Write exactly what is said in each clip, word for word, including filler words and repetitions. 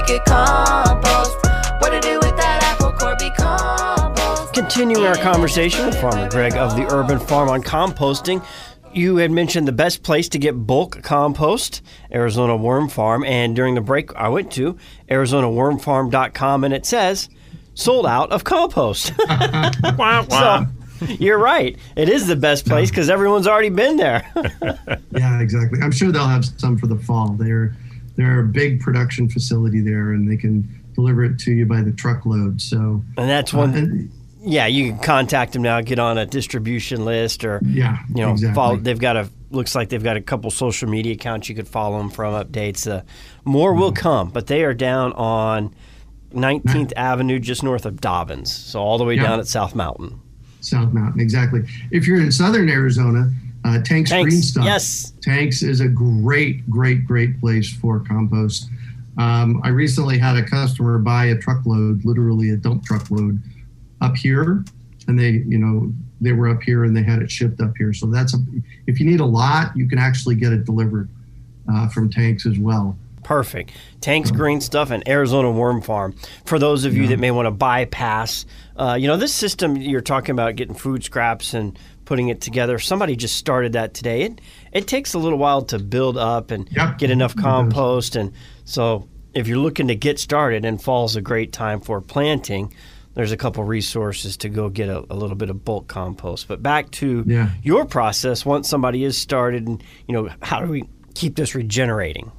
get compost. What to do with that apple core? Be compost. Continuing our conversation with Farmer Greg of the Urban Farm on composting, you had mentioned the best place to get bulk compost, Arizona Worm Farm, and during the break I went to Arizona Worm Farm dot com, and it says sold out of compost. Wah, wah. So you're right. It is the best place because everyone's already been there. Yeah, exactly. I'm sure they'll have some for the fall. They're they're a big production facility there, and they can deliver it to you by the truckload. So and that's one. Uh, and, yeah, you can contact them now, get on a distribution list, or yeah, you know, exactly. follow. They've got a looks like they've got a couple social media accounts you could follow them from updates. Uh, more mm-hmm. will come, but they are down on nineteenth Avenue, just north of Dobbins, so all the way yeah. down at South Mountain. South Mountain, exactly. If you're in southern Arizona, uh, Tanks, Tanks Green Stuff. Yes, Tanks is a great, great, great place for compost. Um, I recently had a customer buy a truckload, literally a dump truckload, up here, and they, you know, they were up here and they had it shipped up here. So that's a, if you need a lot, you can actually get it delivered uh, from Tanks as well. Perfect. Tanks Green Stuff and Arizona Worm Farm. For those of you Yeah. that may want to bypass, uh, you know, this system you're talking about, getting food scraps and putting it together. Somebody just started that today. It it takes a little while to build up and Yep. get enough It does. compost, and so if you're looking to get started, and fall's a great time for planting, there's a couple resources to go get a, a little bit of bulk compost. But back to Yeah. your process, once somebody is started, and you know, how do we keep this regenerating?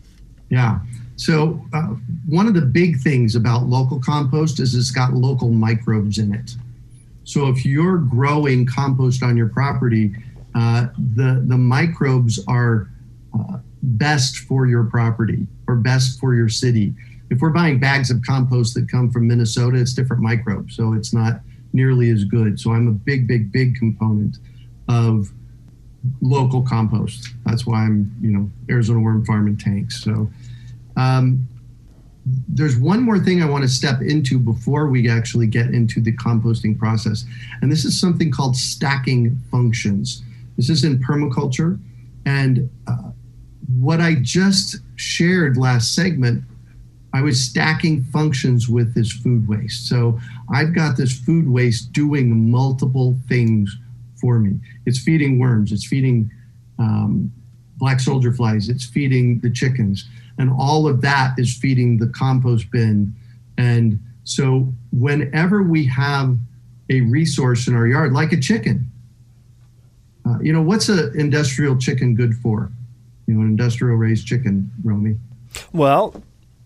Yeah. So uh, one of the big things about local compost is it's got local microbes in it. So if you're growing compost on your property, uh, the, the microbes are uh, best for your property or best for your city. If we're buying bags of compost that come from Minnesota, it's different microbes, so it's not nearly as good. So I'm a big, big, big component of local compost. That's why I'm, you know, Arizona Worm Farm and Tanks. So um, there's one more thing I want to step into before we actually get into the composting process. And this is something called stacking functions. This is in permaculture. And uh, what I just shared last segment, I was stacking functions with this food waste. So I've got this food waste doing multiple things for me. It's feeding worms, it's feeding um, black soldier flies, it's feeding the chickens, and all of that is feeding the compost bin. And so whenever we have a resource in our yard, like a chicken, uh, you know, what's an industrial chicken good for? You know, an industrial raised chicken, Romy? Well,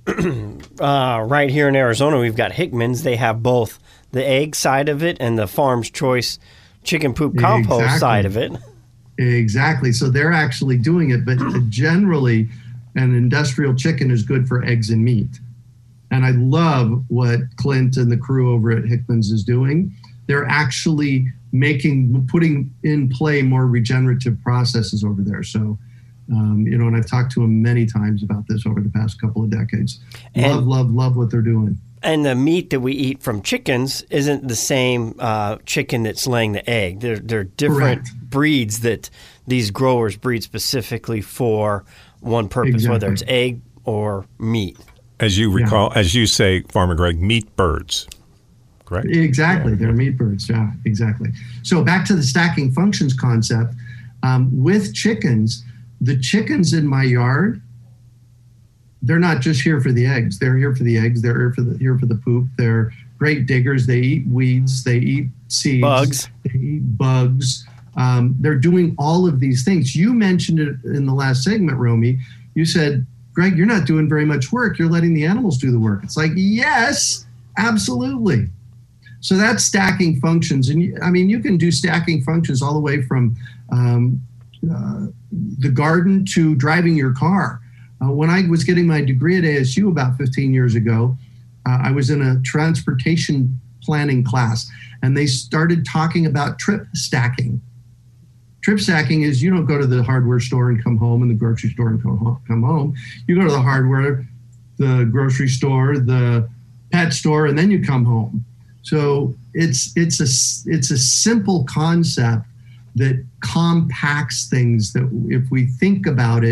uh, right here in Arizona, we've got Hickman's. They have both the egg side of it and the Farm's Choice chicken poop compost Exactly. side of it. Exactly. So they're actually doing it, but generally an industrial chicken is good for eggs and meat. And I love what Clint and the crew over at Hickman's is doing. They're actually making, putting in play more regenerative processes over there. So, um, you know, and I've talked to them many times about this over the past couple of decades. Love, And- love, love what they're doing. And the meat that we eat from chickens isn't the same uh, chicken that's laying the egg. They're, they're different Correct. breeds that these growers breed specifically for one purpose, Exactly. whether it's egg or meat. As you recall, as you say, Farmer Greg, meat birds, correct? Exactly. They're meat birds. Yeah, exactly. So back to the stacking functions concept. Um, with chickens, the chickens in my yard, they're not just here for the eggs. They're here for the eggs. They're here for the, here for the poop. They're great diggers. They eat weeds. They eat seeds. Bugs. They eat bugs. Um, they're doing all of these things. You mentioned it in the last segment, Romy. You said, Greg, you're not doing very much work. You're letting the animals do the work. It's like, yes, absolutely. So that's stacking functions. And you, I mean, you can do stacking functions all the way from um, uh, the garden to driving your car. Uh, when I was getting my degree at A S U about fifteen years ago, uh, I was in a transportation planning class, and they started talking about trip stacking. Trip stacking is you don't go to the hardware store and come home and the grocery store and come home. Come home. You go to the hardware, the grocery store, the pet store, and then you come home. So it's it's a it's a simple concept that compacts things that if we think about it,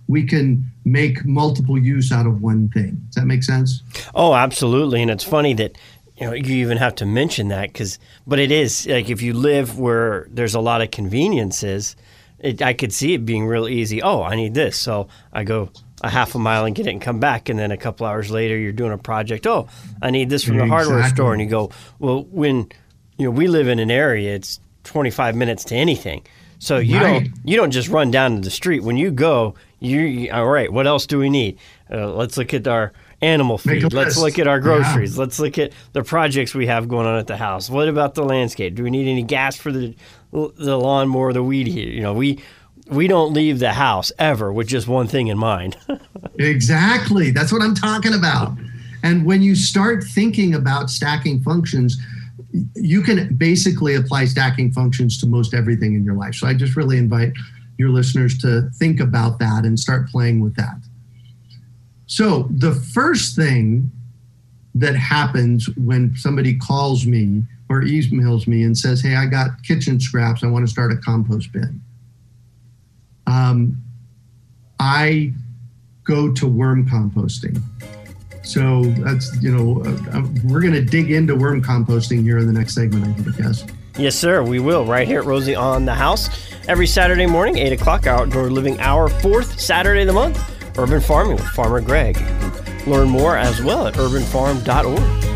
we can make multiple use out of one thing. Does that make sense? Oh, absolutely. And it's funny that, you know, you even have to mention that because, but it is like if you live where there's a lot of conveniences, it, I could see it being real easy. Oh, I need this. So I go a half a mile and get it and come back. And then a couple hours later, you're doing a project. Oh, I need this from the Exactly. hardware store. And you go, well, when, you know, we live in an area, it's twenty-five minutes to anything. So you Right. don't you don't just run down to the street. When you go, you, you all right, what else do we need? Uh, let's look at our animal Make a feed. Let's list. look at our Yeah. groceries. Let's look at the projects we have going on at the house. What about the landscape? Do we need any gas for the the lawnmower, the weed eater? You know, we we don't leave the house ever with just one thing in mind. Exactly. That's what I'm talking about. And when you start thinking about stacking functions, you can basically apply stacking functions to most everything in your life. So I just really invite your listeners to think about that and start playing with that. So the first thing that happens when somebody calls me or emails me and says, hey, I got kitchen scraps, I want to start a compost bin. Um, I go to worm composting. So that's, you know, uh, we're going to dig into worm composting here in the next segment, I would guess. Yes, sir, we will, right here at Rosie on the House. Every Saturday morning, eight o'clock, Outdoor Living Hour, fourth Saturday of the month, Urban Farming with Farmer Greg. You can learn more as well at urban farm dot org.